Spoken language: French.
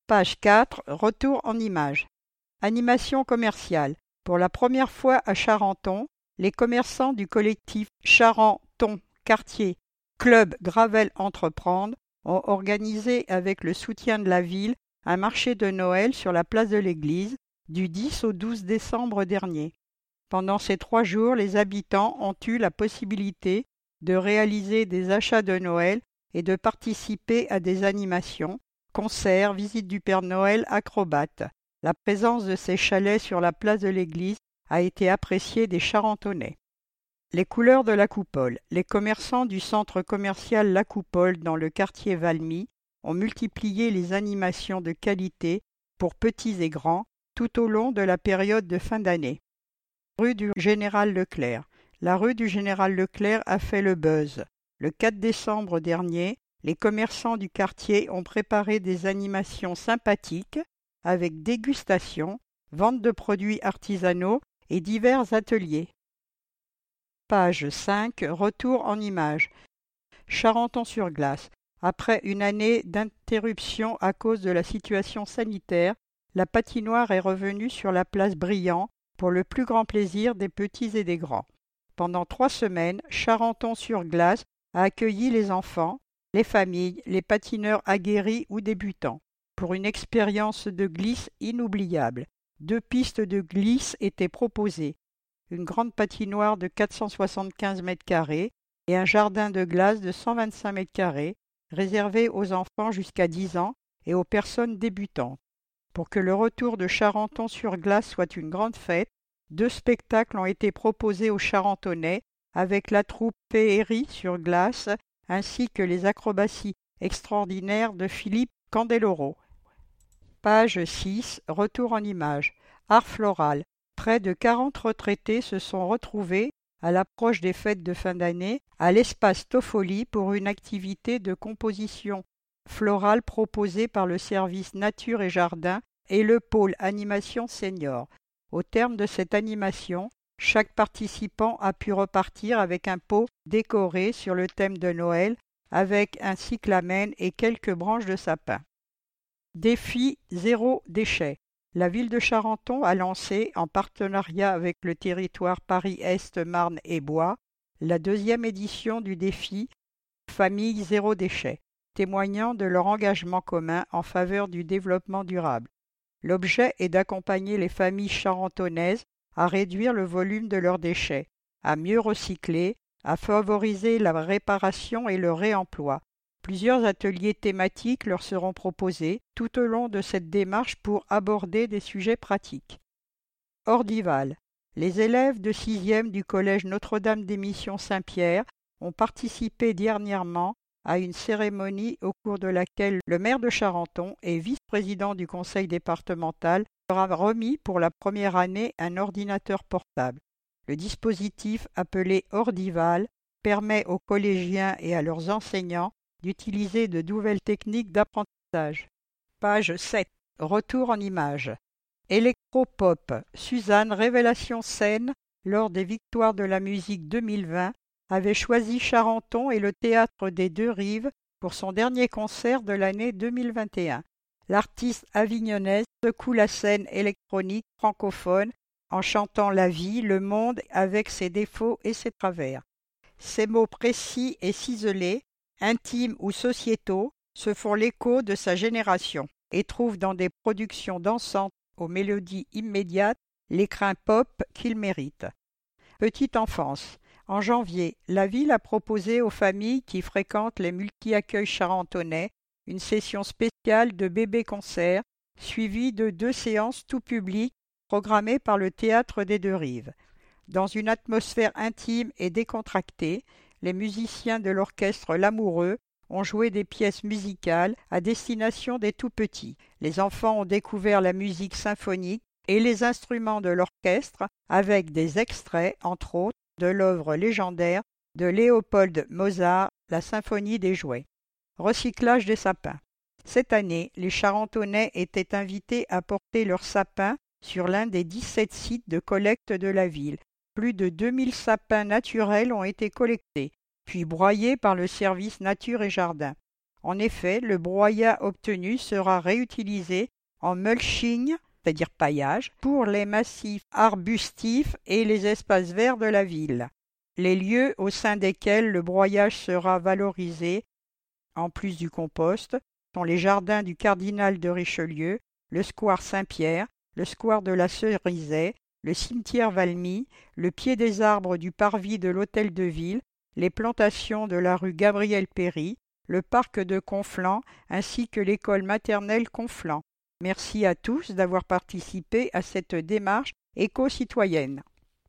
Page 4. Retour en images. Animation commerciale. Pour la première fois à Charenton, les commerçants du collectif Charenton Quartier Club Gravel Entreprendre ont organisé avec le soutien de la ville un marché de Noël sur la place de l'église du 10 au 12 décembre dernier. Pendant ces 3 jours, les habitants ont eu la possibilité de réaliser des achats de Noël et de participer à des animations, concerts, visites du Père Noël, acrobates. La présence de ces chalets sur la place de l'église a été appréciée des Charentonnais. Les couleurs de la coupole. Les commerçants du centre commercial La Coupole dans le quartier Valmy ont multiplié les animations de qualité pour petits et grands tout au long de la période de fin d'année. Rue du Général Leclerc. La rue du Général Leclerc a fait le buzz. Le 4 décembre dernier, les commerçants du quartier ont préparé des animations sympathiques avec dégustation, vente de produits artisanaux et divers ateliers. Page 5. Retour en images. Charenton-sur-Glace. Après une année d'interruption à cause de la situation sanitaire, la patinoire est revenue sur la place Briand pour le plus grand plaisir des petits et des grands. Pendant 3 semaines, Charenton-sur-Glace a accueilli les enfants, les familles, les patineurs aguerris ou débutants, pour une expérience de glisse inoubliable. 2 pistes de glisse étaient proposées, une grande patinoire de 475 mètres carrés et un jardin de glace de 125 mètres carrés, réservé aux enfants jusqu'à 10 ans et aux personnes débutantes. Pour que le retour de Charenton-sur-Glace soit une grande fête, 2 spectacles ont été proposés aux Charentonnais avec la troupe Féerie sur glace ainsi que les acrobaties extraordinaires de Philippe Candeloro. Page 6. Retour en images. Art floral. Près de 40 retraités se sont retrouvés à l'approche des fêtes de fin d'année à l'espace Toffoli pour une activité de composition florale proposée par le service Nature et Jardin et le pôle Animation Senior. Au terme de cette animation, chaque participant a pu repartir avec un pot décoré sur le thème de Noël avec un cyclamen et quelques branches de sapin. Défi zéro déchet. La ville de Charenton a lancé, en partenariat avec le territoire Paris-Est, Marne et Bois, la 2e édition du défi Famille zéro déchet, témoignant de leur engagement commun en faveur du développement durable. L'objet est d'accompagner les familles charentonnaises à réduire le volume de leurs déchets, à mieux recycler, à favoriser la réparation et le réemploi. Plusieurs ateliers thématiques leur seront proposés tout au long de cette démarche pour aborder des sujets pratiques. Ordival. Les élèves de 6e du collège Notre-Dame des Missions Saint-Pierre ont participé dernièrement à une cérémonie au cours de laquelle le maire de Charenton et vice-président du conseil départemental leur a remis pour la première année un ordinateur portable. Le dispositif appelé Ordival permet aux collégiens et à leurs enseignants d'utiliser de nouvelles techniques d'apprentissage. Page 7. Retour en images. Électropop. Suzanne, révélation scène lors des Victoires de la musique 2020, avait choisi Charenton et le Théâtre des Deux Rives pour son dernier concert de l'année 2021. L'artiste avignonnaise secoue la scène électronique francophone en chantant la vie, le monde avec ses défauts et ses travers. Ses mots précis et ciselés, intimes ou sociétaux, se font l'écho de sa génération et trouvent dans des productions dansantes aux mélodies immédiates l'écrin pop qu'il mérite. Petite enfance. En janvier, la ville a proposé aux familles qui fréquentent les multi-accueils charentonnais une session spéciale de bébé-concert suivie de 2 séances tout public programmées par le Théâtre des Deux Rives. Dans une atmosphère intime et décontractée, les musiciens de l'orchestre L'Amoureux ont joué des pièces musicales à destination des tout-petits. Les enfants ont découvert la musique symphonique et les instruments de l'orchestre avec des extraits, entre autres, de l'œuvre légendaire de Léopold Mozart, la Symphonie des jouets. Recyclage des sapins. Cette année, les Charentonnais étaient invités à porter leurs sapins sur l'un des 17 sites de collecte de la ville. Plus de 2000 sapins naturels ont été collectés, puis broyés par le service Nature et Jardin. En effet, le broyat obtenu sera réutilisé en mulching, c'est-à-dire paillage, pour les massifs arbustifs et les espaces verts de la ville. Les lieux au sein desquels le broyage sera valorisé, en plus du compost, sont les jardins du Cardinal de Richelieu, le square Saint-Pierre, le square de la Cerisaie, le cimetière Valmy, le pied des arbres du parvis de l'Hôtel de Ville, les plantations de la rue Gabriel-Péri, le parc de Conflans ainsi que l'école maternelle Conflans. Merci à tous d'avoir participé à cette démarche éco-citoyenne.